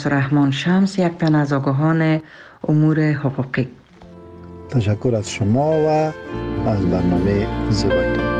رحمان شمس، یک تن از آگاهان امور حقوقی. تشکر از شما و از برنامه زیبایتان.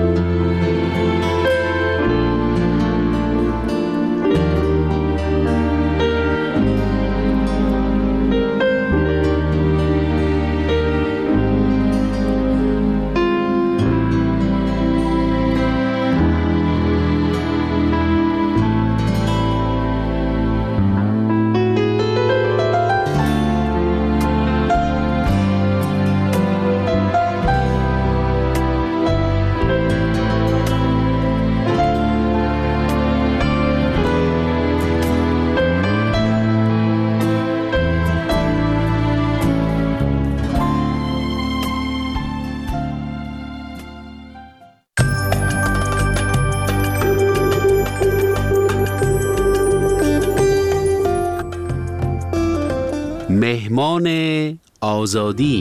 مهمان آزادی.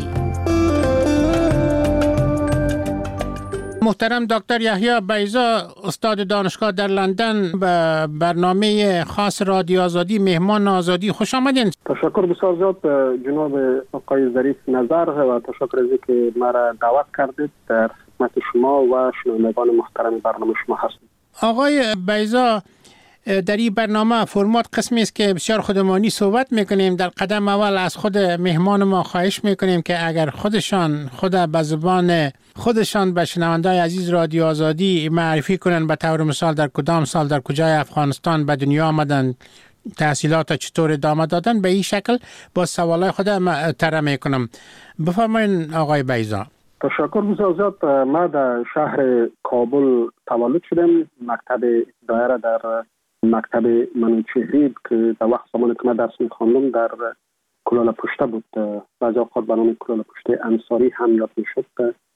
محترم دکتر یحیی بیضا، استاد دانشگاه در لندن، به برنامه خاص رادیو آزادی مهمان آزادی خوش آمدین. تشکر بسیار زیاد جناب آقای ظریف نظر و تشکر از اینکه مرا دعوت کردید. در خدمت شما و شنوندگان محترم برنامه شما هستم. آقای بیضا، در این برنامه فرمات قسمی است که بسیار خودمانی صحبت میکنیم. در قدم اول از خود مهمان ما خواهش میکنیم که اگر خود به زبان خودشان به شنوندای عزیز رادیو آزادی معرفی کنن، به طور مثال در کدام سال در کجای افغانستان به دنیا آمدن، تحصیلات چطور ادامه دادن، به این شکل با سوالای خود طرح میکنم. بفرمایید آقای بیضا. تشکر بسیار زیاد. ما در شهر کابل تولد شدم. مکتب ابتدایی را در مکتب منوچهری که در وقت زمانی که من درس می‌خواندم در کلاله پشته بود، بعضی اوقات به نام کلاله پشته انصاری هم یاد میشد.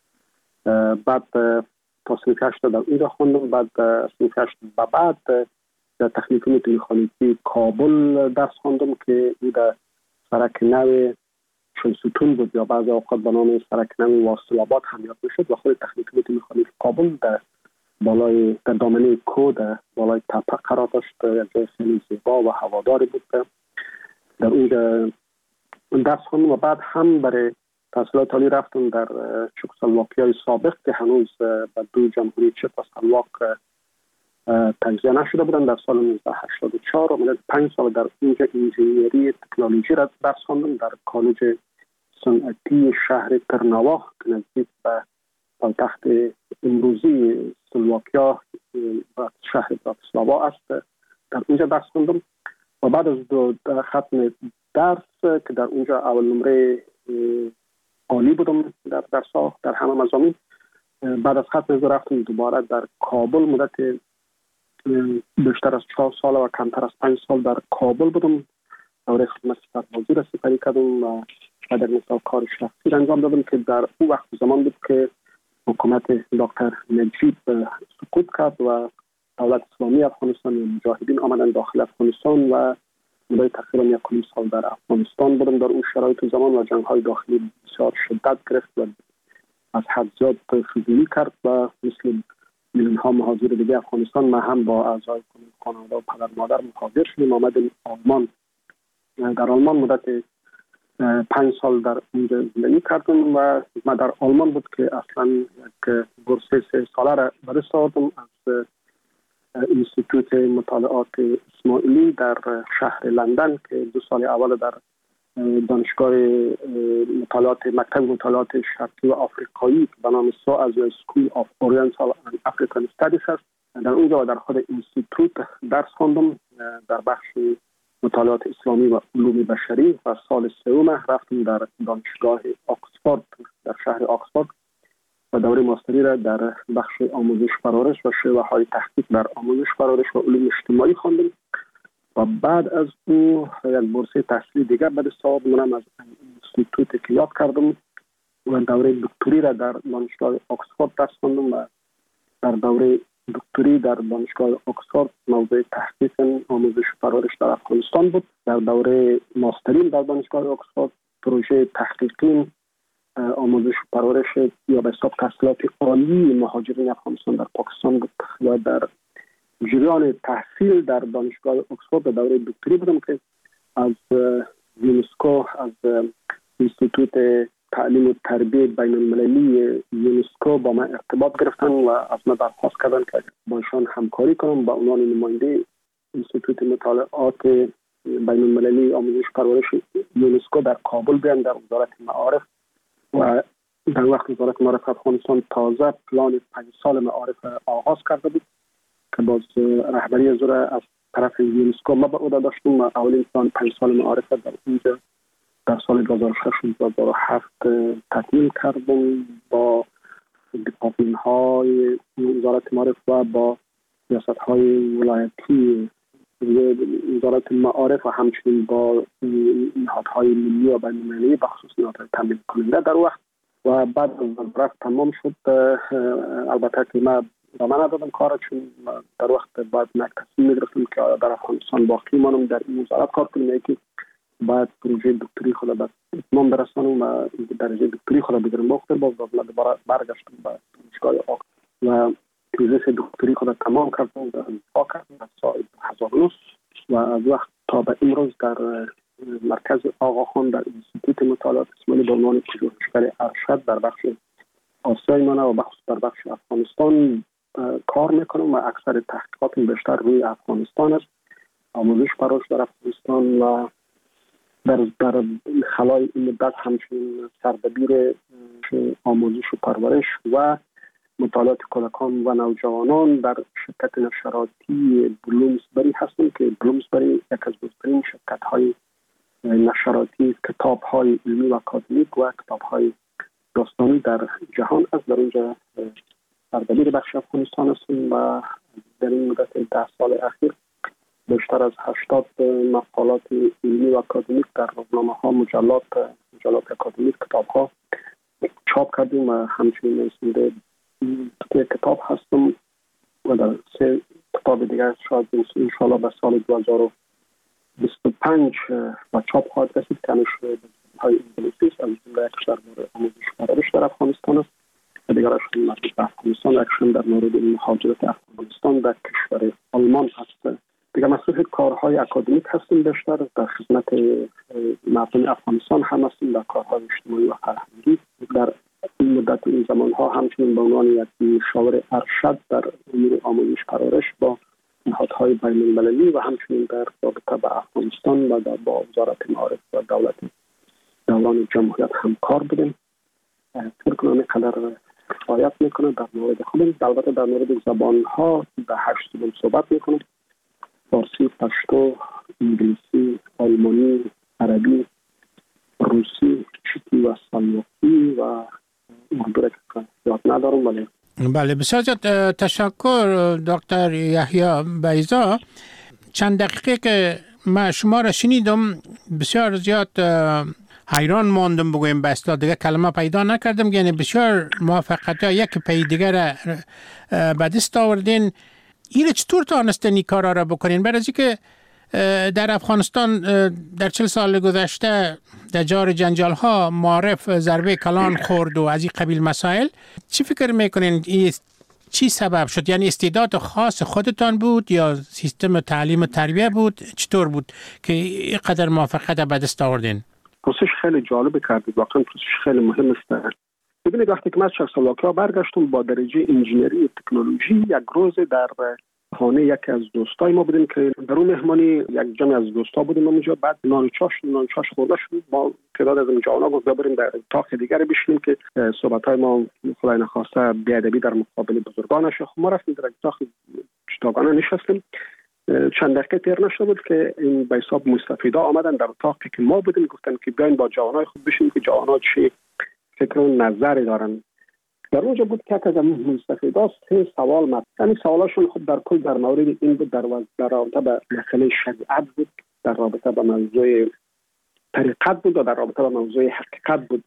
بعد تا صنف 8 در اونجا خواندم. بعد صنف 8 بعد در تکنیک مکانیکی کابل درس خواندم که او در سرک نو شمستون بود یا بعضی اوقات به نام سرک نو واصل آباد هم یاد میشد. و خود تکنیک مکانیکی کابل در بالای در دامنه کو در بالای تپه قرار داشت. جای خیلی زیبا و هواداری بود. در اونجا درس خواندم و بعد هم برای تحصیلات عالی رفتم در چکسلواکیای سابق که هنوز به دو جمهوری چک و سلواک تجزیه نشده بودن. در سال 1984 و 5 سال در اونجا انجینیری تکنولوژی را درس خواندم در کالج صنعتی شهر ترناوا که نزدیک به پایتخت امروزی سلواکیا و شهر براتیسلاوا است. در اونجا درس خوندم و بعد از ختم درس که در اونجا اول نمره عالی بودم در درس‌ها در همه مضامین، بعد از ختم رفتم دوباره در کابل. مدت بیشتر از 4 سال و کمتر از 5 سال در کابل بودم. دوره خدمت سربازی را سپری کردم و در مثال کار شخصی انجام دادم که در اون وقت زمان بود که حکومت دکتر نجیب سقوط کرد و دولت اسلامی افغانستان و مجاهدین آمدن داخل افغانستان و مدت تقریبا 1 سال در افغانستان بودم. در اون شرایط زمان و جنگ‌های داخلی بسیار شدت گرفت و از حد زیاد فضولی کرد و مثل میلیون‌ها مهاجر دیگه افغانستان، ما هم با اعضای خانواده و پدر مادر مهاجر شدیم. آمدیم آلمان. در آلمان مدت 5 سال در اونجا زندگی کردم و من در آلمان بود که اصلا یک بورس 3 ساله را به دست آوردم از انستیتوت مطالعات اسماعیلی در شهر لندن که 2 سال اول در دانشگاه مطالعات مکتب مطالعات شرقی و آفریقایی به نام SOAS School of Oriental and African Studies است. در اونجا و در خود انستیتوت درس خواندم در بخش مطالعات اسلامی و علوم بشری و سال 3 رفتم در دانشگاه آکسفورد در شهر آکسفورد و دوره ماستری را در بخش آموزش پرورش و شیوه‌های تحقیق در آموزش پرورش و علوم اجتماعی خواندم و بعد از او یک بورس تحصیلی دیگر به دست آوردم از انستیتوت که یاد کردم و دوره دکتری را در دانشگاه آکسفورد درس خواندم و در دوره دکتری در دانشگاه آکسفورد موضوع تحقیق آموزش پرورش در افغانستان بود. در دوره ماسترین در دانشگاه آکسفورد پروژه تحقیقی آموزش پرورش یا به حساب تحصیلات عالی مهاجرین افغانستان در پاکستان بود و در جریان تحصیل در دانشگاه آکسفورد در دوره دکتری بودم که از یونسکو، از اینستیتوت تعلیم و تربیه بین المللی یونسکو با من ارتباط گرفتن و از من درخواست کردن که باشان همکاری کنم با عنوان نماینده اینستیتوت مطالعات بین المللی آموزش پرورش یونسکو در کابل بیان در وزارت معارف. و در وقت وزارت معارف افغانستان تازه پلان 5 سال معارف آغاز کرده بود که باز رهبری از از طرف یونسکو ما به عهده داشتیم و اولین پلان 5 سال معارف در اینجا در سال 2006-2007 تکمیل کردم با دیپارتمان‌های وزارت معارف و با ریاست‌های ولایتی وزارت معارف و همچنین با نهادهای ملی و بین‌المللی بخصوص نهادهای تامین کننده در وقت. و بعد از وزارت تمام شد، البته که ما ادامه ندادم کار، چون در وقت بعد یک تصمیم گرفتم که در افغانستان باقی مانم در این وزارت کار کنم، که باید پروژه دکتری خود به اتمام برسانم و درجه دکتری خود بگیرم. باختر باز دوباره برگشتم به دانشگاه آق و تیزیس دکتری خود تمام کردم در سال 2009 و از وقت تا به امروز در مرکز آقاخان در اینستیتوت مطالعات اسماعیلی به عنوان پژوهشگر ارشد در بخش آسیای منه و بخصوص در بخش افغانستان کار میکنم و اکثر تحقیقات بیشتر روی افغانستان است، آموزش پرورش در افغانستان و در خلال این مدت همچنین سردبیر آموزش و پرورش و مطالعات کودکان و نوجوانان در شرکت نشراتی بلومسبری هستم که بلومسبری یک از بزرگترین شرکت‌های نشراتی کتاب‌های علمی و اکادمیک و کتاب‌های داستانی در جهان است. در اونجا سردبیر بخش افغانستان هستم و در این مدت 10 سال اخیر بیشتر از 80 مقالات علمی و اکادمیک در روزنامه‌ها، مجلات اکادمیک، کتاب‌ها چاپ کردیم و همچنین نویسنده کتاب هستم و در 3 کتاب دیگر شاید انشاءالله به سال 2025 و چاپ خواهد رسید که همش های انگلیسی است، از جمله یکش در مورد آموزش پرورش در افغانستان است و دیگرش مربوط به افغانستان، یکشون در مورد مهاجرت افغانستان در کشور آلمان است. دیگر مسئول کارهای اکادمیک هستیم، بیشتر در خدمت مردم افغانستان هم هستیم در کارهای اجتماعی و فرهنگی. در این مدت این زمانها همچنین به عنوان یک مشاور ارشد در امور آموزش پرورش با نهادهای بین المللی و همچنین در رابطه با افغانستان و با وزارت معارف و دولت دوران جمهوریت همکار بودیم. فکر کنم اینقدر کفایت میکنه در مورد خودم. البته در مورد زبانها به 8 زبان صحبت میکنم: فارسی، پشتو، انگلیسی، آلمانی، عربی، روسی، چکی و سلواکی و اردو را که یاد ندارم. ولی بله، بسیار زیاد تشکر دکتر یحیی بیضا. چند دقیقه که من شما را شنیدم بسیار زیاد حیران ماندم، بگویم به اصطلاح دیگه کلمه پیدا نکردم، یعنی بسیار موفقیت‌ها یک پی دیگر به دست آوردین. این چطور تانستین این کارا را بکنین؟ برای اینکه در افغانستان در 40 سال گذشته در جار جنجال ها معارف ضربه کلان خورد و از این قبیل مسائل. چی فکر میکنین چی سبب شد؟ یعنی استعداد خاص خودتان بود یا سیستم تعلیم و تربیه بود؟ چطور بود که اینقدر موفقیت به دست آوردین؟ پرسش خیلی جالب کردید، واقعا پرسش خیلی مهم است. ببینید وقتی که من از چکسلواکیا برگشتم با درجه انجینری و تکنولوژی، یک روز در خانه یکی از دوستای ما بودیم که در اون مهمانی یک جمع از دوستا بودیم اونجا. بعد نان چاش خورده شد. ما تعداد از جوان‌ها گفت بریم در اتاق دیگری بشینیم که صحبت‌های ما خدای نخواسته بی‌ادبی در مقابل بزرگان نشه. ما رفتیم در اتاق جداگانه نشستیم. چند دقیقه تیر نشده بود که این به حساب مستفیدا آمدن در اتاقی که ما بودیم، گفتن که بیاین با جوانای خود بشینیم که جوان‌ها چه فکر و نظری دارن. در اونجا بود که از مستفیدا 3 سوال مطرح. یعنی سوالاشون خود در کل در مورد این بود، در رابطه با مسئله شریعت بود، در رابطه با موضوع طریقت بود و در رابطه با موضوع حقیقت بود.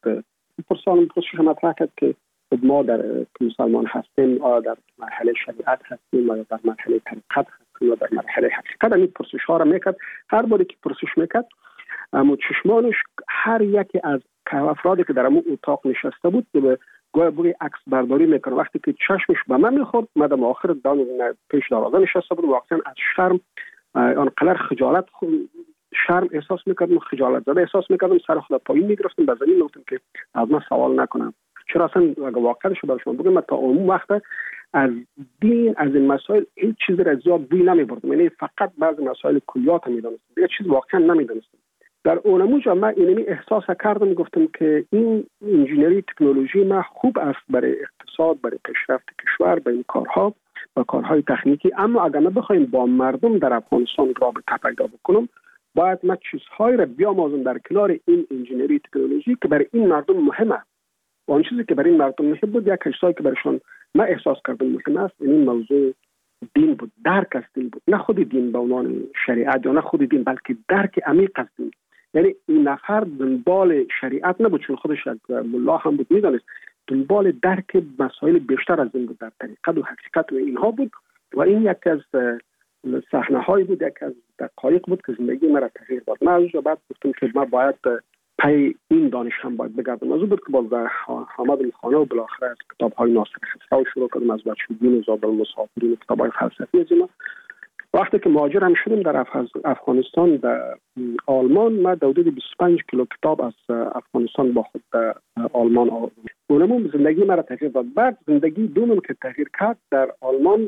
پرسش مطرح کرد که ما در مسلمان هستیم، آیا در مرحله شریعت هستیم یا در مرحله طریقت هستیم یا در مرحله حقیقت. این پرسش ها را میکرد. هر باری که پرسش میکرد اما چشمانش هر یکی از افرادی که در اون اتاق نشسته بود به گویا بوی عکس برداری میکنه. وقتی که چشمش به من میخورد، من در آخر پیش دروازه نشسته بود، واقعا از شرم آنقدر خجالت شرم احساس میکردم، خجالت زده احساس میکردم، سر خود پایین میگرفتم، به زمین میگفتم که از من سوال نکنم. چرا اصلا اگه واقعیتش برای شما بگم، تا اون وقت از دین، از این مسائل هیچ چیزی را زیاد بوی نمیبردم، یعنی فقط بعضی مسائل کلیات میدونستم، دیگه چیز واقعا نمیدونستم. در اونموجا من اینمی احساس کردم، گفتم که این انجینری تکنولوژی ما خوب است برای اقتصاد، برای پیشرفت کشور، برای این کارها و کارهای تکنیکی، اما اگر ما بخوایم با مردم در افغانستان رابطه پیدا بکنم، باید ما چیزهایی را بیاموزم در کنار این انجینری تکنولوژی که برای این مردم مهم است. و اون چیزی که برای این مردم مهم بود، یک چیزی که برایشان ما احساس کردم مهم است، این موضوع دین بود، درک از دین بود، نه خود دین به عنوان شریعت یا نه خود دین، بلکه درک عمیق از دین. یعنی این نفر دنبال شریعت نبود، چون خودش ملا هم بود، میدانست دنبال درک مسائل بیشتر از این بود، در طریقت و حقیقت و اینها بود. و این یک از صحنه هایی بود، یک از دقایق بود که زندگی مرا تغییر داد. من از بعد گفتم که من باید پی این دانش هم باید بگردم. از اون بود که باز حامد خانه و بالاخره از کتاب های ناصر خسرو شروع کردم، از بچگی و زاد المسافرین، کتاب های فلسفی از اینا. وقتی که مهاجر هم شدم در افغانستان، در آلمان، ما حدود 25 کیلو کتاب از افغانستان با خود در آلمان آوردم. اونم زندگی مرا تغییر داد. بعد زندگی دومم که تغییر کرد در آلمان،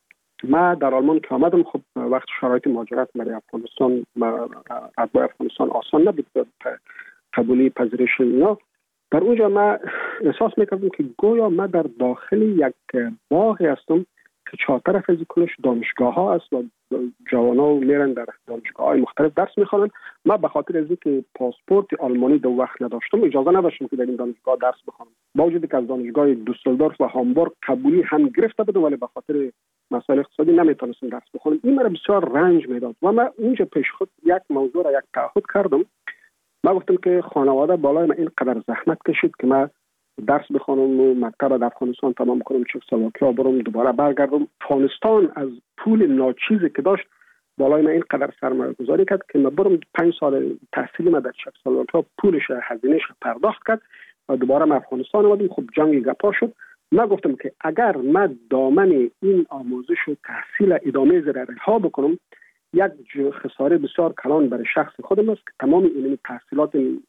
ما در آلمان که آمدم، خب وقت شرایط مهاجرت برای افغانستان، اتباع افغانستان آسان نبود، قبولی پذیرش اینا. در اونجا ما احساس میکردم که گویا ما در داخل یک باغی هستم که چهار طرف از کلش دانشگاه ها است و جوانا میرن در دانشگاه های مختلف درس میخوانن. ما به خاطر از اینکه پاسپورت آلمانی دو وقت نداشتم، اجازه نداشتم که در این دانشگاه درس بخوانم، با وجودی که از دانشگاه دوسلدورف و هامبورگ قبولی هم گرفته بودم، ولی به خاطر مسائل اقتصادی نمیتونستم درس بخونم. این مرا بسیار رنج میداد و من اونجا پیش خود یک موضوع را یک تعهد کردم. من گفتم که خانواده بالای من اینقدر زحمت کشید که من درس بخونم و مکتب در افغانستان تمام کنم، چکسلواکیا برم، دوباره برگردم. افغانستان از پول ناچیزی که داشت بالای من اینقدر سرمایه گذاری کرد که من برم 5 سال تحصیلی من در چکسلواکیا پولش هزینهش پرداخت کرد و دوباره من افغانستان آمدم. خب جنگ گپا شد. من گفتم که اگر من دامن این آموزش و تحصیل ادامه زیر رها بکنم، یک خساره بسیار کلان برای شخص خودم است که تمام این تحصیلات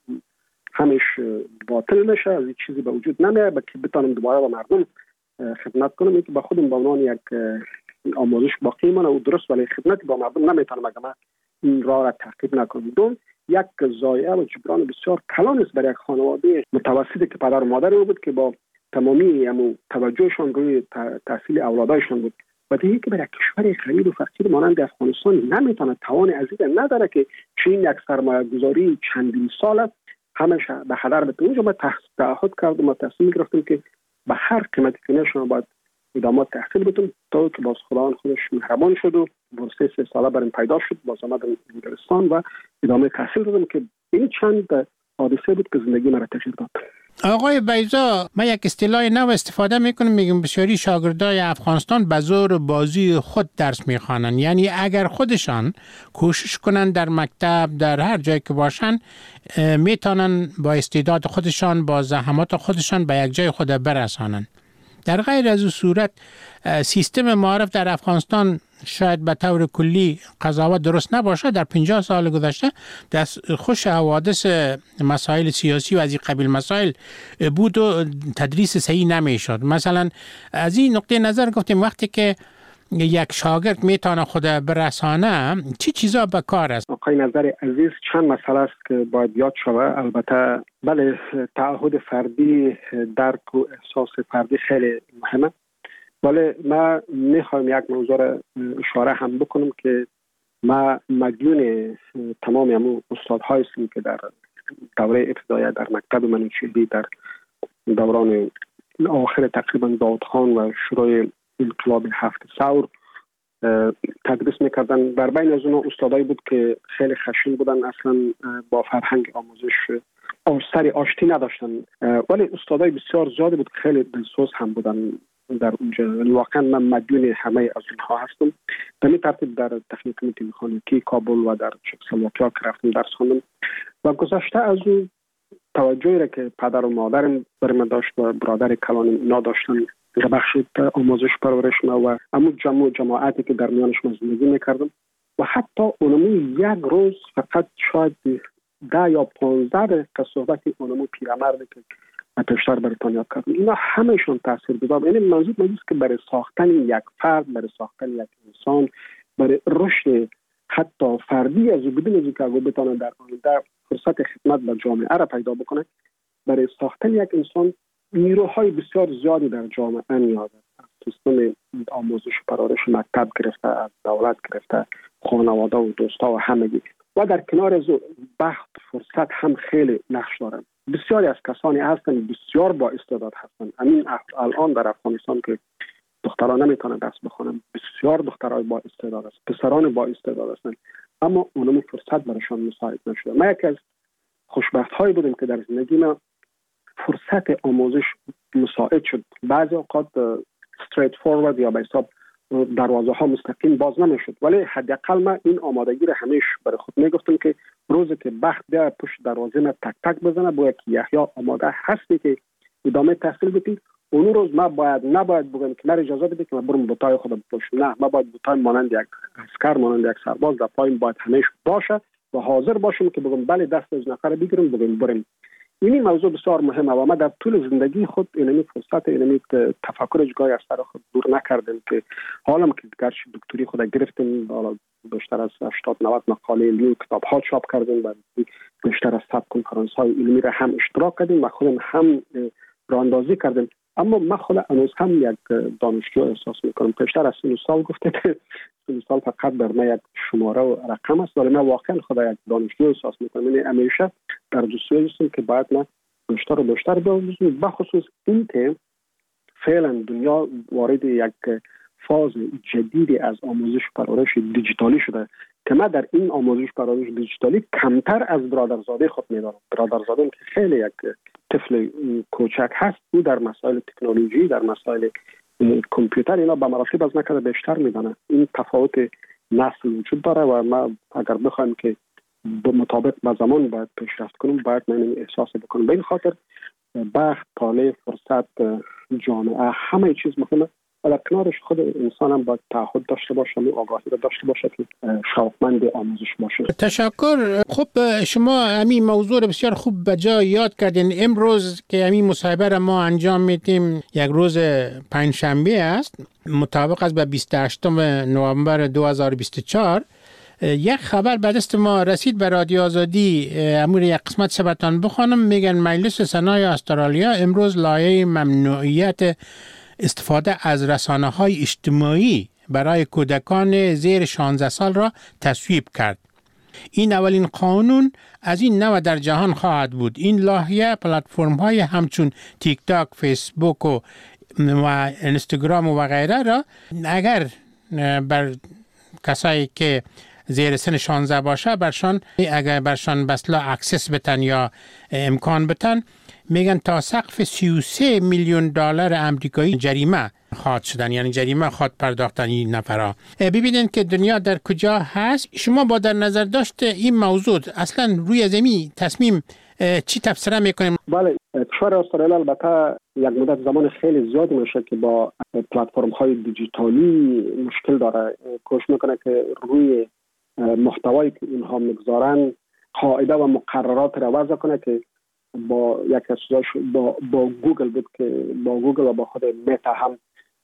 همش باطل نشه، از این چیزی به وجود نمیاد که بتونم دوباره با مردم خدمت کنم. اینکه با خودم به عنوان یک آموزش باقی مانه و درست، ولی خدمت با مردم نمیتونم اگر من این راه را تعقیب نکنم. دوم، یک ضایعه و جبران بسیار کلان است برای یک خانواده متوسطی که پدر و مادر بود که با تمامی توجهشان روی تحصیل اولادایشان بود. و دیگه که برای کشور غریب و فقیر مانند افغانستان نمیتونه توان عزیز نداره که چین یک سرمایه گذاری چندین سال همش به هدر بده. اونجا من تعهد کردم و تصمیم گرفتم که به هر قیمتی که نشون باید ادامه تحصیل بدم، تا که باز خداوند خودش مهربان شد و بورس 3 ساله برام پیدا شد. باز آمدم انگلستان و ادامه تحصیل دادم که این چند حادثه بود که زندگی مرا تغییر داد. آقای بیضا، من یک اصطلاح نو استفاده میکنم، میگم بسیاری شاگردای افغانستان به زور بازی خود درس میخوانن. یعنی اگر خودشان کوشش کنن در مکتب، در هر جایی که باشن، میتونن با استعداد خودشان، با زحمات خودشان به یک جای خود برسانن. در غیر از این صورت سیستم معارف در افغانستان شاید به طور کلی قضاوت درست نباشه. در 50 سال گذشته خوش حوادث مسائل سیاسی و از این قبیل مسائل بود و تدریس صحیح نمیشد. مثلا از این نقطه نظر گفتیم وقتی که یک شاگرد میتونه خود برسانه، چی چیزا به کار است؟ آقای نظر عزیز، چند مسئله است که باید یاد شود. البته بله، تعهد فردی، درک و احساس فردی خیلی مهمه، ولی ما میخوایم یک موضوع را اشاره هم بکنم که ما مدیون تمام همون استادهایی هستیم که در دوره ابتدایی در مکتب منوچهری، در دوران آخر تقریبا داود خان و شروع انقلاب 7 ثور تدریس میکردن. در بین از اونها استادایی بود که خیلی خشن بودن، اصلا با فرهنگ آموزش سری آشتی نداشتن، ولی استادای بسیار زیادی بود که خیلی دلسوز هم بودن در اونجا. واقعا من مدیون همه از اینها هستم. به این ترتیب در تکنیک میخانیکی کابل و در چکسلواکیا که رفتم درس خواندم و گذشته از اون توجهی را که پدر و مادرم برای من داشت و برادر کلانم اینا داشتن در بخش آموزش پرورش ما و همون جماعتی که در میانش من زندگی میکردم، و حتی اونمو یک روز فقط شاید 10 یا 15 دقیقه صحبت اونمو پیرمرد که پیشتر بریتانیا کردن، اینا همهشون تاثیرگذار. یعنی موضوع است که برای ساختن یک فرد، برای ساختن یک انسان، برای رشد حتی فردی از بدون از که بتونه در آینده فرصت خدمت به جامعه را پیدا بکنه، برای ساختن یک انسان نیروهای بسیار زیادی در جامعه نیاز است. سیستم آموزش و پرورش، مکتب گرفته، از دولت گرفته، خانواده و دوستا و همگی. و در کنار از بخت فرصت هم خیلی نقش داره. بسیاری از کسانی هستند بسیار با استعداد هستند. همین الان در افغانستان که دختران نمیتونن درس بخونن، بسیار دخترای با استعداد است، پسران با استعداد هستند، اما اونم فرصت برایشان مساعد نشده. من یکی از خوشبخت هایی بودم که در زندگی من فرصت آموزش مساعد شد. بعضی اوقات استریت فورورد یا به حساب دروازه ها مستقیم باز نمیشد، ولی حداقل من این آمادگی را همیشه برای خود میگفتم که روزی که بخت بیا پشت دروازه من تک تک بزنه، باید که یحیی آماده هستی که ادامه تحصیل بدی. اون روز من نباید بگم که من اجازه بده که من برم بوتای خودم بپوشم. نه، من باید بوتای مانند یک عسکر، مانند یک سرباز در پایم باید همیشه باشه و حاضر باشم که بگم بله دست از نفر بگیرم بگم بریم. این موضوع بسیار مهمه و من در طول زندگی خود اینمی فرصت اینمی تفکر جای از سر خود دور نکردم که حالا که گرچه دکتری خود گرفتم، حالا بیشتر از 80-90 مقاله علمی کتاب ها چاپ کردم و بیشتر از 100 کنفرانس های علمی را هم اشتراک کردیم و خودم هم راهاندازی کردم. اما من خود هنوز هم یک دانشجو احساس میکنم. پیشتر از 30 سال گفته که 30 سال فقط بر من یک شماره و رقم است، ولی من واقعا خود یک دانشجو احساس میکنم. یعنی همیشه در جستجوی هستم که باید من بیشتر و بیشتر بیاموزم، بخصوص این که فعلا دنیا وارد یک فاز جدیدی از آموزش پرورش دیجیتالی شده که من در این آموزش پرورش دیجیتالی کمتر از برادرزاده خود میدارم. برادرزادم که خیلی یک طفل کوچک هست، او در مسائل تکنولوژی، در مسائل کامپیوتر اینا به مراتب از نکرده بیشتر میدانه. این تفاوت نسل وجود داره و ما اگر بخوایم که به مطابق با زمان باید پیشرفت کنیم، باید من احساس بکنم. به این خاطر بخت، طالع، فرصت، جامعه، همه چیز مهمه و در کنارش خود انسان هم باید تعهد داشته باشه و آگاهی را داشته باشه که شوقمند آموزش باشه. تشکر. خب شما همین موضوع رو بسیار خوب به جا یاد کردین. امروز که همین مصاحبه را ما انجام میدیم یک روز پنجشنبه است، مطابق است به 28 نوامبر 2024. یک خبر به دست ما رسید به رادیو آزادی، امور یک قسمت سبتان بخوانم. میگن مجلس سنای استرالیا امروز لایحه ممنوعیت استفاده از رسانه‌های اجتماعی برای کودکان زیر 16 سال را تصویب کرد. این اولین قانون از این نوع در جهان خواهد بود. این لایحه پلتفرم‌های همچون تیک تاک، فیسبوک و اینستاگرام و غیره را اگر بر کسایی که زیر سن 16 باشه اگر برشان بسلا اکسس بتن یا امکان بتن، میگن تا سقف 33 میلیون دلار آمریکایی جریمه خواهد شدن، یعنی جریمه خواهد پرداختن این نفرها. ببینید که دنیا در کجا هست. شما با در نظر داشت این موضوع اصلا روی زمین تصمیم چی تفسیر میکنیم؟ بله، کشور استرالیا البته یک مدت زمان خیلی زیادی میشه که با پلتفرم های دیجیتالی مشکل داره. کوشش میکنه که روی محتوایی که اینها میگذارن قاعده و مقررات را وضع کنه که با یک از با گوگل بود که با گوگل و با خود متا هم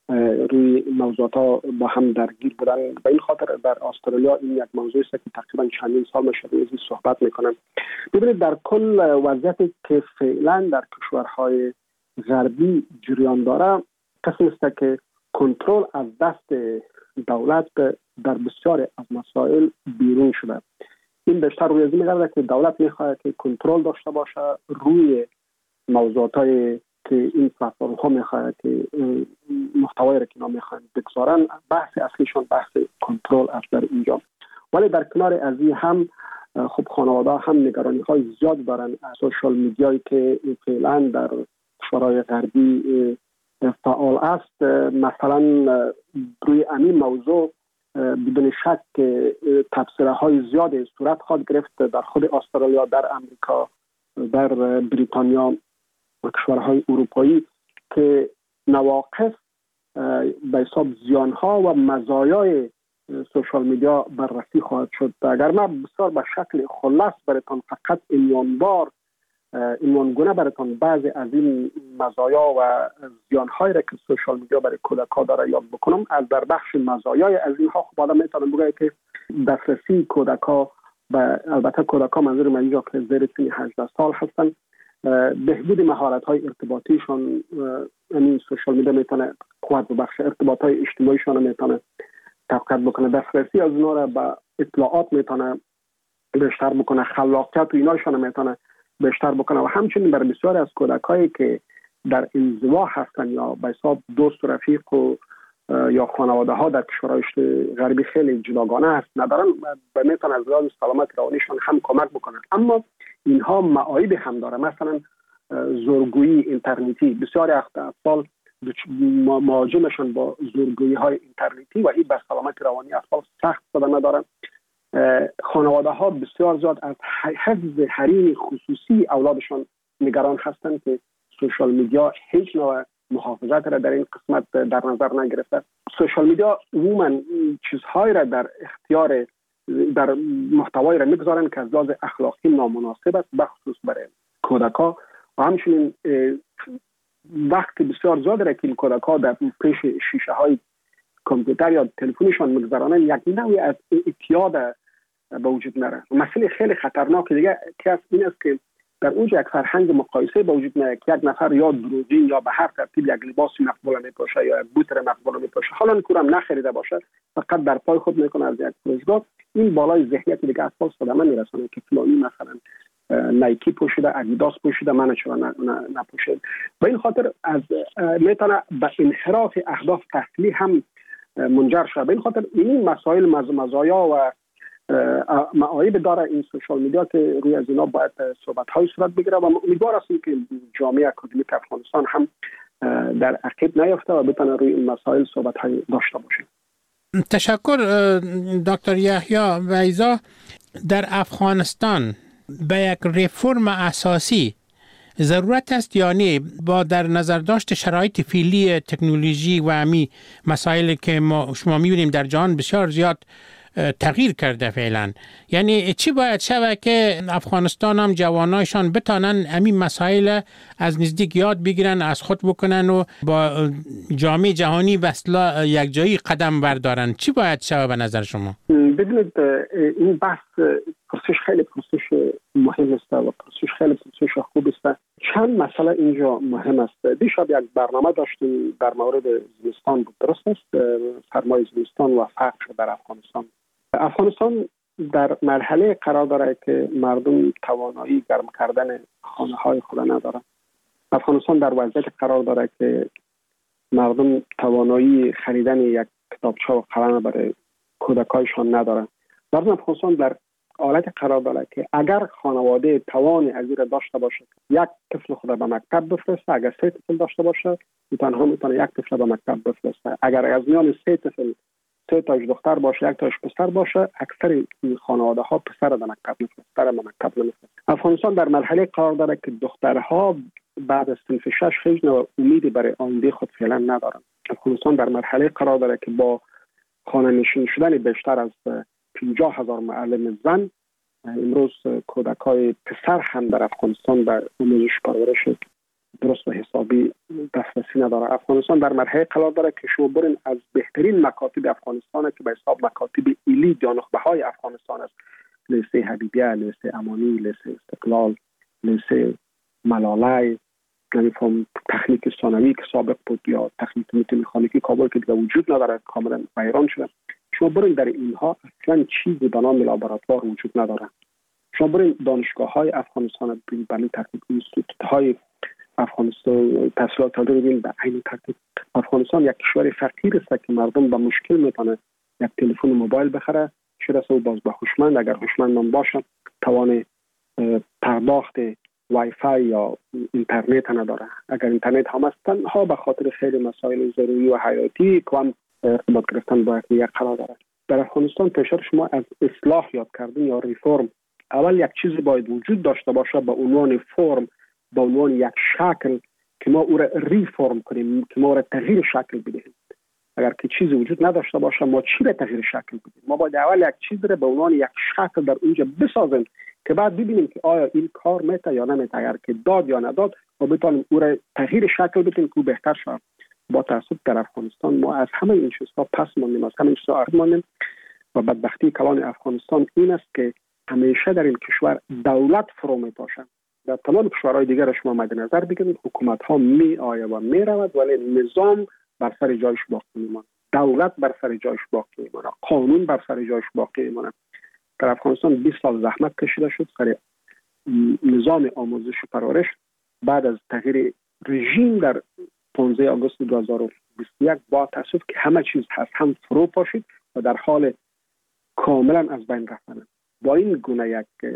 روی موضوعات ها با هم درگیر بودن. به این خاطر در استرالیا این یک موضوعی است که تقریبا چندین سال میشه روی این صحبت میکنن. ببینید در کل وضعیتی که فعلا در کشورهای غربی جریان داره، قسم است که کنترل از دست دولت در بسیار از مسائل بیرون شده. این بیشتر روی از این میگرده که دولت میخواد که کنترل داشته باشه روی موضوعاتی که این پلتفرم ها میخواد که محتوایی را که اینا میخوان بگذارن. بحث اصلیشون بحث کنترل است در اینجا. ولی در کنار از این هم خب خانواده هم نگرانی های زیاد دارن از سوشال میدیایی که فعلا در کشورهای غربی فعال است. مثلا روی همین موضوع بدون شک تبصره های زیاد صورت خواهد گرفت در خود استرالیا، در امریکا، در بریتانیا و کشورهای اروپایی که نواقص به حساب زیانها و مزایای سوشال میدیا بررسی خواهد شد. اگر من بسیار به شکل خلاص براتون فقط عنوانگونه براتون بعضی از این مزایا و زیان‌هایی را که سوشال میدیا برای کودک‌ها داره یاد بکنم، از در بخش مزایای از اینها خب آدم میتونه بگه که دسترسی کودک‌ها و البته کودک‌ها منظور من اینجا که زیر سن 18 سال هستن، بهبود مهارت‌های ارتباطیشان، این سوشال میدیا میتونه قوت بخش ارتباط‌های اجتماعیشان میتونه تقویت بکنه، دسترسی از اونا را به اطلاعات میتونه بیشتر بکنه، خلاقیت و ایناشون میتونه بیشتر بکنه و همچنین برای بسیاری از کودکایی که در انزوا هستن یا به حساب دوست و رفیق و یا خانواده ها در کشورهای غربی خیلی جداگانه هست ندارن، میتونه از لحاظ سلامت روانیشون هم کمک بکنن. اما اینها معایب هم داره، مثلا زورگویی اینترنتی، بسیاری اطفال مواجهشون با زورگویی های اینترنتی و این به سلامت روانی اطفال سخت صدمه داره. خانواده ها بسیار زیاد از حفظ حریم خصوصی اولادشان نگران هستند که سوشال میدیا هیچ نوع محافظت را در این قسمت در نظر نگرفته. سوشال میدیا عموما چیزهایی را در اختیار در محتوایی را میگذارن که از لحاظ اخلاقی نامناسب است، بخصوص برای کودک‌ها و همچنین وقت بسیار زیاد را که این کودک‌ها در پیش شیشه های کامپیوتر یا تلفنشان میگذارن، یک نوعی از اعتیاد به وجود میاره. مسئله خیلی خطرناک دیگه که این است که در اونجا یک فرهنگ مقایسه به وجود میاد که یک نفر یا دروغین یا به هر ترتیب یک لباسی مقبول میپوشه یا یک بوتر مقبول میپوشه، حالا کورم نخریده باشه فقط در پای خود میکنه از یک فروشگاه، این بالای ذهنیت دیگه اطفال صدمه میرسونه که فلانی مثلا نایکی پوشیده، ادیداس پوشیده، من چرا نپوشید. به این خاطر از میتونه به انحراف اهداف تحصیلی هم منجر شده. به این خاطر این مسائل مزایا و معایب داره این سوشال میدیا که روی از اینا باید صحبت‌های صورت بگیره و امیدوار هستیم که جامعه اکادمیک افغانستان هم در عقب نیفته و بتونه روی این مسائل صحبت‌های داشته باشه. تشکر دکتر یحیی ویزا. در افغانستان به یک ریفرم اساسی ضرورت است یا نه، با در نظر داشت شرایط فعلی تکنولوژی و امی مسائلی که شما می‌بینیم در جهان بسیار زیاد تغییر کرده فعلا؟ یعنی چی باید شود که افغانستان هم جوانایشان بتانن همین مسائل از نزدیک یاد بگیرن، از خود بکنن و با جامعه جهانی وصله یک جایی قدم بردارن؟ چی باید شود به نظر شما؟ ببینید این بحث پرسش خیلی پرسش مهم است و پرسش خیلی پرسش خوب است. چند مسئله اینجا مهم است. دیشب یک برنامه داشتیم در مورد زمستان بود، درست است؟ سرمای زمستان و فقر در افغانستان. افغانستان در مرحله قرار داره که مردم توانایی گرم کردن خانه های خود ندارن. افغانستان در وضعیت قرار داره که مردم توانایی خریدن یک کتابچه و قلم برای کودکایشان ندارن. مردم افغانستان در حالت قرار داره که اگر خانواده توان از این داشته باشه یک طفل خود به مکتب بفرسته، اگر 3 طفل داشته باشه میتونه یک طفل به مکتب بفرسته. اگر از میان 3 طفل 3 تاش دختر باشه 1 تاش پسر باشه، اکثر این خانواده ها پسر به مکتب نمیفرستن. افغانستان در مرحله قرار داره که دخترها بعد از صنف 6 هیچ نوع امیدی برای آینده خود فعلا ندارن. افغانستان در مرحله قرار داره که با خانه نشین شدن بیشتر از 50,000 معلم زن، امروز کودکای پسر هم در افغانستان به آموزش پرورش درست و حسابی دسترسی نداره. افغانستان در مرحله قرار داره که شما برین از بهترین مکاتب افغانستان که به حساب مکاتب ایلی یا نخبه های افغانستان است، لیسه حبیبیه، لیسه امانی، لیسه استقلال، لیسه ملالای، یعنی تکنیک ثانوی که سابق بود یا تکنیک مکانیکی کابل که دیگه وجود نداره، کاملا ویران شده. شما برین در اینها اصلا چیزی به نام لابراتوار وجود نداره. شما برین دانشگاه های افغانستان برای تکنیک اینستیتوت های افغانستان تحصیلات رو ببین به عین ترتیب. افغانستان یک کشور فقیر است که مردم با مشکل میتونه یک تلفن موبایل بخره، چه رسه باز به هوشمند، اگر هوشمند هم باشه توان پرداخت وای فای یا اینترنت نداره. اگر اینترنت هم است تنها به خاطر خیلی مسائل ضروری و حیاتی که هم ارتباط گرفتن با یک قرار داره. در افغانستان پیشتر شما از اصلاح یاد کردن یا ریفرم، اول یک چیزی باید وجود داشته باشه به عنوان فرم، به عنوان یک شکل که ما او را ریفرم کنیم، که ما او را تغییر شکل بدهیم. اگر که چیزی وجود نداشته باشه ما چی را تغییر شکل بدیم؟ ما باید اول یک چیز را به عنوان یک شکل در اونجا بسازیم که بعد ببینیم که آیا این کار میته یا نمیته. اگر که داد یا نداد ما بتونیم او را تغییر شکل بدیم که او بهتر شود. با تاسف در افغانستان ما از همه این چیزها پس ماندیم، از همه این چیزها عقب ماندیم و بدبختی کلان افغانستان این است که همیشه در این کشور دولت فرو میپاشد. در تمام کشورهای دیگر شما مد نظر بگیرید حکومت ها می آید و می رود ولی نظام بر سر جایش باقی میماند، دولت بر سر جایش باقی میماند، قانون بر سر جایش باقی میماند. در افغانستان 20 سال زحمت کشیده شد سر نظام آموزش و پرورش. بعد از تغییر رژیم در 15 آگوست 2021 با تاسف که همه چیز هست هم فرو پاشید و در حال کاملا از بین رفتن. با این گونه یک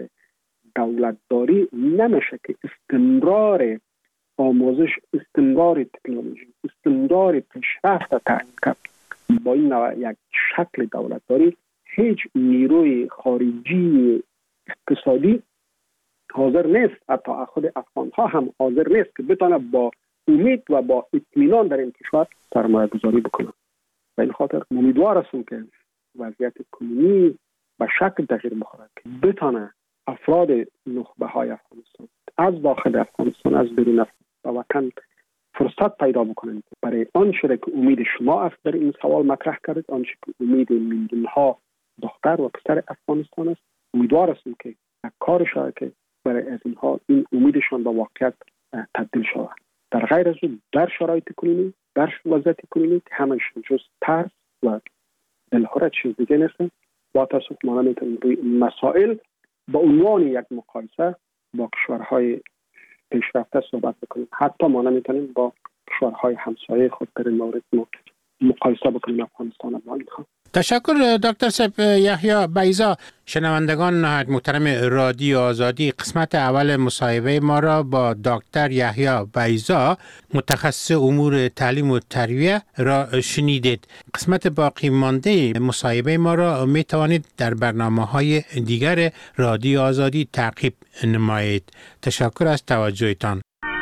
دولتداری نمیشه که استمرار آموزش، استمرار تکنولوژی، استمرار پیشرفت تعیین کرد. با این نوع یک شکل دولتداری هیچ نیروی خارجی اقتصادی حاضر نیست، حتی خود افغان ها هم حاضر نیست که بتونه با امید و با اطمینان در این کشور سرمایه گذاری بکنه. و این خاطر امیدوار هستم که وضعیت کنونی به شکل تغییر بخوره که بتونه افراد نخبه های افغانستان از داخل افغانستان از بیرون افغانستان و وطن فرصت پیدا بکنند برای آنچه که امید شما است در این سوال مطرح کردید، آنچه که امید میلیون ها دختر و پسر افغانستان است. امیدوار هستم که کار شده که برای از اینها این امیدشان به واقعیت تبدیل شود. در غیر از اون در شرایط کنونی، در وضعیت کنونی که همش جز ترس و دلهره چیز دیگه نیست. با تاسف ما نمیتونیم روی مسائل با عنوان یک مقایسه با کشورهای پیشرفته صحبت بکنیم. حتی ما نمیتونیم با کشورهای همسایه خود در این مورد مقایسه بکنیم افغانستان با اینها. تشکر دکتر صاحب یحیی بیضا. شنوندگان نهایت محترم رادیو آزادی، قسمت اول مصاحبه ما را با دکتر یحیی بیضا متخصص امور تعلیم و تربیت را شنیدید. قسمت باقی مانده مصاحبه ما را می توانید در برنامه‌های دیگر رادیو آزادی تعقیب نمایید. تشکر از توجهتان.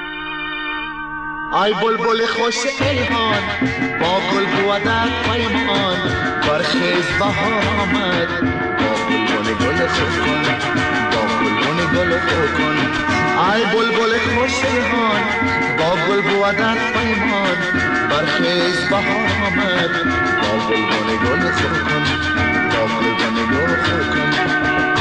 ای بلبل خوش الهان با گل بودن پیمان برخیز بهار آمد با گلبن گل خود کن با گلبن گل خود کن. ای بلبل خوش الهان با گل بودن پیمان برخیز بهار آمد با گلبن گل خود کن با گلبن گل خود کن.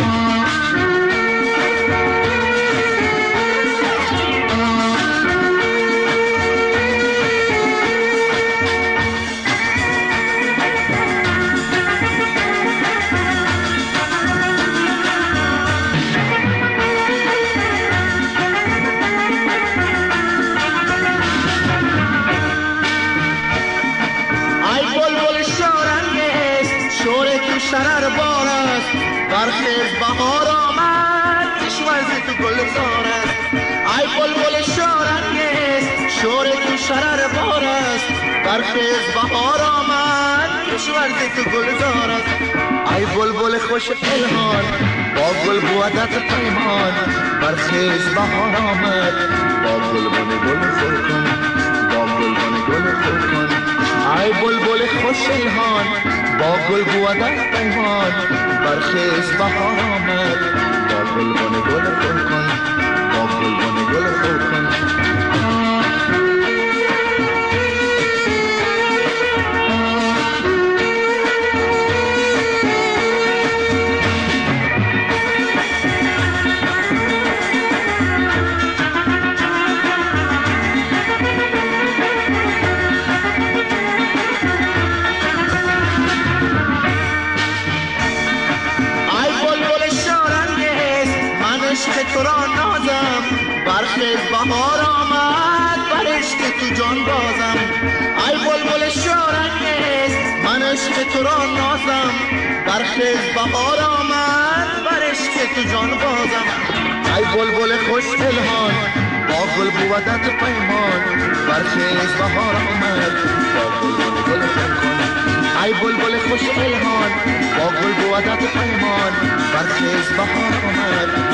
شرر بار است برخیز بهار آمد کشور تو گلزار است. ای بلبل شورانگیز شور تو شرر بار است برخیز بهار آمد کشور تو گلزار است. ای بلبل خوش الهان با گل بودت پیمان برخیز بهار آمد با گلبن گل خود کن با گلبن گل خود کن. ای بلبل خوش الهان با گل بودن پیمان برخیز بهار آمد با گلبن گل خود کن با گلبن گل خود کن. تو را نازم برخیز بهار آمد بر عشق تو جان بازم. ای بلبل شورانگیز من عشق تو را نازم برخیز بهار آمد بر عشق تو جان بازم. ای بلبل خوش الهان با گل بودت پیمان برخیز بهار آمد با گلبن گل خود کن. ای بلبل خوش الهان با گل بودت پیمان برخیز بهار آمد